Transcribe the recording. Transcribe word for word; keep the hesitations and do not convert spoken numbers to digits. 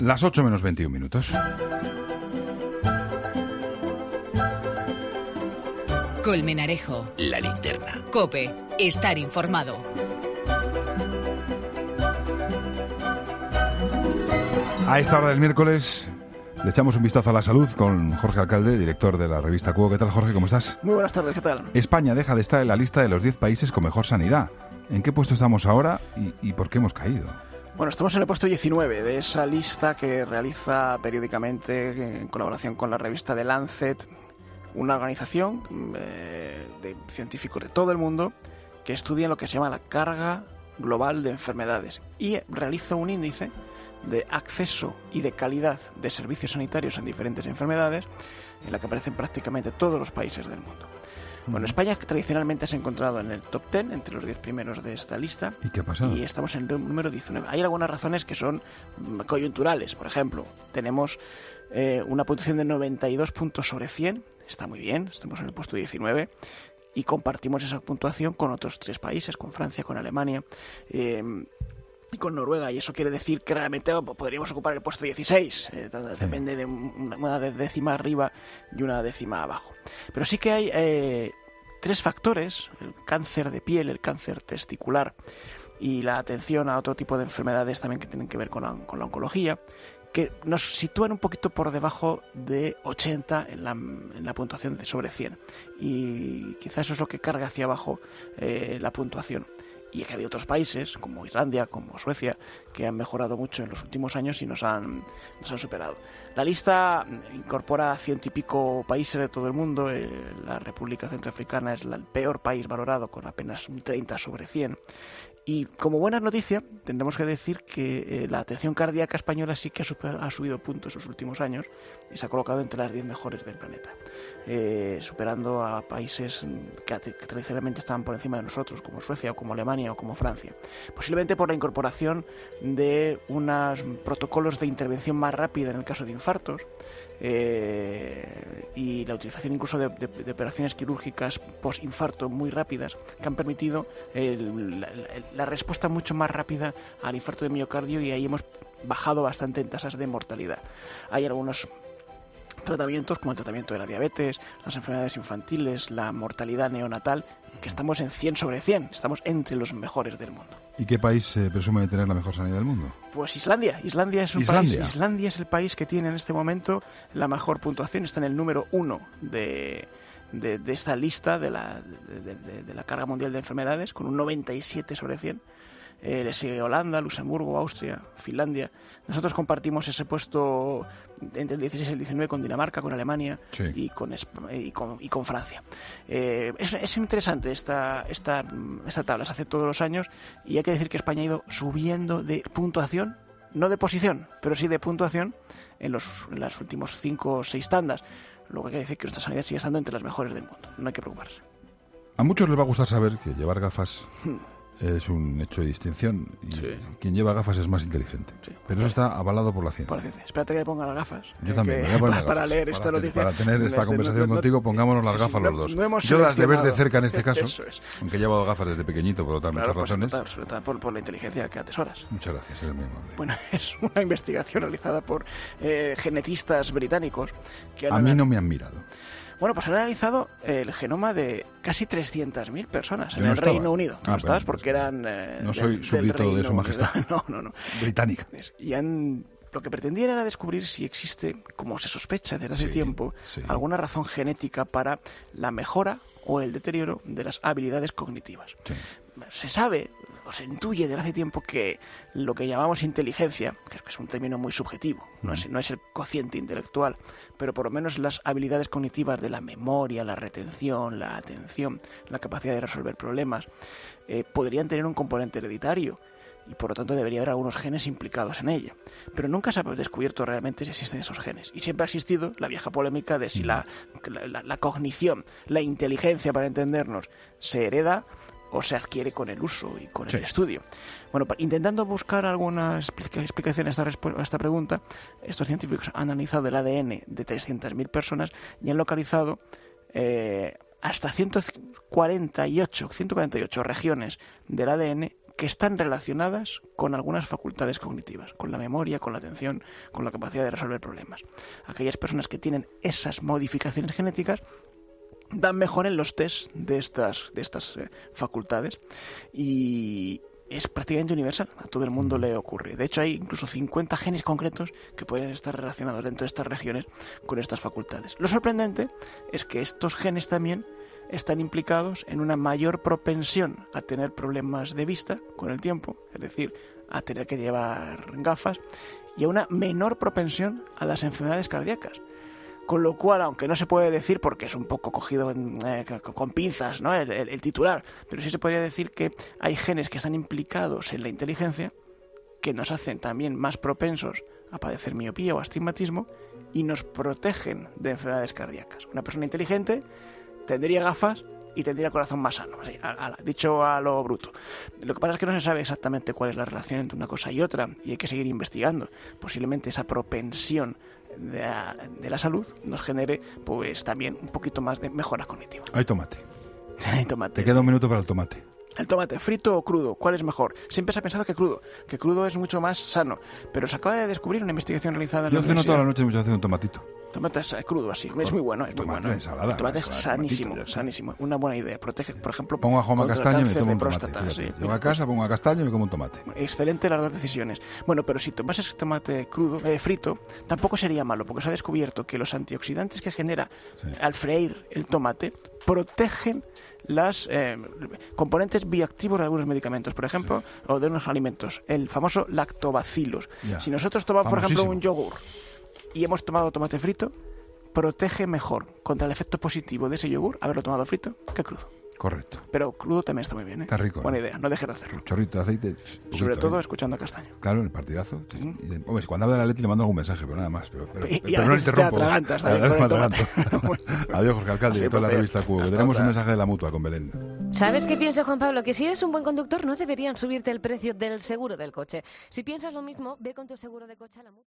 Las ocho menos veintiún minutos. Colmenarejo. La linterna. COPE. Estar informado. A esta hora del miércoles le echamos un vistazo a la salud con Jorge Alcalde, director de la revista Cuo. ¿Qué tal, Jorge? ¿Cómo estás? Muy buenas tardes, ¿qué tal? España deja de estar en la lista de los diez países con mejor sanidad. ¿En qué puesto estamos ahora y, y por qué hemos caído? Bueno, estamos en el puesto diecinueve de esa lista que realiza periódicamente, en colaboración con la revista The Lancet, una organización eh, de científicos de todo el mundo que estudia lo que se llama la carga global de enfermedades y realiza un índice de acceso y de calidad de servicios sanitarios en diferentes enfermedades en la que aparecen prácticamente todos los países del mundo. Bueno, España tradicionalmente se ha encontrado en el top diez, entre los diez primeros de esta lista. ¿Y qué ha pasado? Y estamos en el número diecinueve. Hay algunas razones que son coyunturales. Por ejemplo, tenemos eh, una puntuación de noventa y dos puntos sobre cien. Está muy bien, estamos en el puesto diecinueve. Y compartimos esa puntuación con otros tres países, con Francia, con Alemania eh, y con Noruega. Y eso quiere decir que realmente podríamos ocupar el puesto dieciséis. Eh, depende de una décima arriba y una décima abajo. Pero sí que hay eh, tres factores: el cáncer de piel, el cáncer testicular y la atención a otro tipo de enfermedades también que tienen que ver con la, con la oncología, que nos sitúan un poquito por debajo de ochenta en la, en la puntuación de sobre cien. Y quizás eso es lo que carga hacia abajo eh, la puntuación. Y que hay otros países, como Islandia, como Suecia, que han mejorado mucho en los últimos años y nos han, nos han superado. La lista incorpora ciento y pico países de todo el mundo. Eh, la República Centroafricana es la, el peor país valorado, con apenas un treinta sobre cien. Y como buena noticia, tendremos que decir que eh, la atención cardíaca española sí que ha, super, ha subido puntos en los últimos años y se ha colocado entre las diez mejores del planeta, eh, superando a países que, que tradicionalmente estaban por encima de nosotros, como Suecia o como Alemania o como Francia. Posiblemente por la incorporación de unos protocolos de intervención más rápida en el caso de infartos, Eh, y la utilización incluso de, de, de operaciones quirúrgicas post-infarto muy rápidas que han permitido el, la, la respuesta mucho más rápida al infarto de miocardio, y ahí hemos bajado bastante en tasas de mortalidad. Hay algunos tratamientos como el tratamiento de la diabetes, las enfermedades infantiles, la mortalidad neonatal, que estamos en cien sobre cien, estamos entre los mejores del mundo. ¿Y qué país eh, presume de tener la mejor sanidad del mundo? Pues Islandia. Islandia es un Islandia. país. Islandia es el país que tiene en este momento la mejor puntuación. Está en el número uno de, de, de esta lista de la, de, de, de la carga mundial de enfermedades, con un noventa y siete sobre cien. Eh, le sigue Holanda, Luxemburgo, Austria, Finlandia. Nosotros compartimos ese puesto entre el dieciséis y el diecinueve con Dinamarca, con Alemania, sí, y, con, y, con, y con Francia. Eh, es, es interesante esta, esta, esta tabla, se hace todos los años, y hay que decir que España ha ido subiendo de puntuación, no de posición, pero sí de puntuación en los, en los últimos cinco o seis tandas, lo que quiere decir que nuestra sanidad sigue estando entre las mejores del mundo. No hay que preocuparse. A muchos les va a gustar saber que llevar gafas es un hecho de distinción, y sí, quien lleva gafas es más inteligente. Sí, pero eso está avalado por la ciencia. Por la ciencia. Espérate que me ponga las gafas. Yo también, que, me voy a poner para, gafas, para leer para esta noticia. Para tener esta conversación no, contigo, pongámonos las sí, gafas sí, los dos. No, no Yo las de ver de cerca en este caso, eso es. Aunque he llevado gafas desde pequeñito por otras claro, muchas razones. Pues, sobre todo por, por la inteligencia que atesoras. Muchas gracias, eres muy amable. Bueno, es una investigación realizada por eh, genetistas británicos. Que han a mí no me han mirado. Bueno, pues han analizado el genoma de casi trescientas mil personas Yo en no el estaba. Reino Unido. Ah, no estabas pues, porque eran... Eh, no soy del, súbdito del de su majestad. No, no, no. Británica. Y han... Lo que pretendían era descubrir si existe, como se sospecha desde hace sí, tiempo, sí. alguna razón genética para la mejora o el deterioro de las habilidades cognitivas. Sí. Se sabe, o se intuye desde hace tiempo, que lo que llamamos inteligencia, que es un término muy subjetivo, no es, no es el cociente intelectual, pero por lo menos las habilidades cognitivas de la memoria, la retención, la atención, la capacidad de resolver problemas, eh, podrían tener un componente hereditario, y por lo tanto debería haber algunos genes implicados en ella. Pero nunca se ha descubierto realmente si existen esos genes. Y siempre ha existido la vieja polémica de si la, la, la cognición, la inteligencia, para entendernos, se hereda o se adquiere con el uso y con sí. el estudio. Bueno, intentando buscar alguna explicación a esta, a esta pregunta, estos científicos han analizado el A D N de trescientas mil personas y han localizado eh, hasta ciento cuarenta y ocho regiones del A D N que están relacionadas con algunas facultades cognitivas, con la memoria, con la atención, con la capacidad de resolver problemas. Aquellas personas que tienen esas modificaciones genéticas dan mejor en los test de estas, de estas eh, facultades, y es prácticamente universal, a todo el mundo le ocurre. De hecho, hay incluso cincuenta genes concretos que pueden estar relacionados dentro de estas regiones con estas facultades. Lo sorprendente es que estos genes también están implicados en una mayor propensión a tener problemas de vista con el tiempo, es decir, a tener que llevar gafas, y a una menor propensión a las enfermedades cardíacas. Con lo cual, aunque no se puede decir, porque es un poco cogido en, eh, con pinzas, ¿no?, el, el, el titular, pero sí se podría decir que hay genes que están implicados en la inteligencia que nos hacen también más propensos a padecer miopía o astigmatismo y nos protegen de enfermedades cardíacas. Una persona inteligente tendría gafas y tendría el corazón más sano, así, a, a, dicho a lo bruto. Lo que pasa es que no se sabe exactamente cuál es la relación entre una cosa y otra, y hay que seguir investigando. Posiblemente esa propensión de la, de la salud nos genere pues también un poquito más de mejora cognitiva. Hay tomate. Hay tomate. Te queda un minuto para el tomate. El tomate, frito o crudo, ¿cuál es mejor? Siempre se ha pensado que crudo, que crudo es mucho más sano, pero se acaba de descubrir una investigación realizada en Yo la ceno universidad. toda la noche muchas veces un tomatito. Tomate es crudo así, es muy bueno, es muy Tomate bueno. de ensalada, El tomate es ensalada, sanísimo, tomatito, sanísimo. Una buena idea. Protege, por ejemplo, Pongo a Joma contra el castaño y me cáncer tomo de un tomate. próstata, fíjate. sí. Llego a casa, pongo a castaño y me como un tomate. Excelente las dos decisiones. Bueno, pero si tomas ese tomate crudo, eh, frito, tampoco sería malo, porque se ha descubierto que los antioxidantes que genera Sí. al freír el tomate protegen las eh, componentes bioactivos de algunos medicamentos, por ejemplo, sí. o de unos alimentos, el famoso lactobacillus. Ya. Si nosotros tomamos, por ejemplo, Famosísimo. un yogur y hemos tomado tomate frito, protege mejor contra el efecto positivo de ese yogur haberlo tomado frito que crudo. Correcto. Pero crudo también está muy bien, ¿eh? Está rico. Buena ¿eh? idea, no dejes de hacerlo. Un chorrito de aceite. Sobre todo ¿eh? escuchando a Castaño. Claro, en el partidazo. Sí. Mm. Y de- hombre, cuando habla de la Leti le mando algún mensaje, pero nada más. Pero, pero, Y- y pero a no le veces te interrumpo. atragantas A también veces con me el atraganto. Adiós, Jorge Alcalde, Sí, director de la placer. revista Cubo. Que Hasta tenemos un otra. mensaje de la Mutua con Belén. ¿Sabes qué pienso, Juan Pablo? Que si eres un buen conductor no deberían subirte el precio del seguro del coche. Si piensas lo mismo, ve con tu seguro de coche a la Mutua.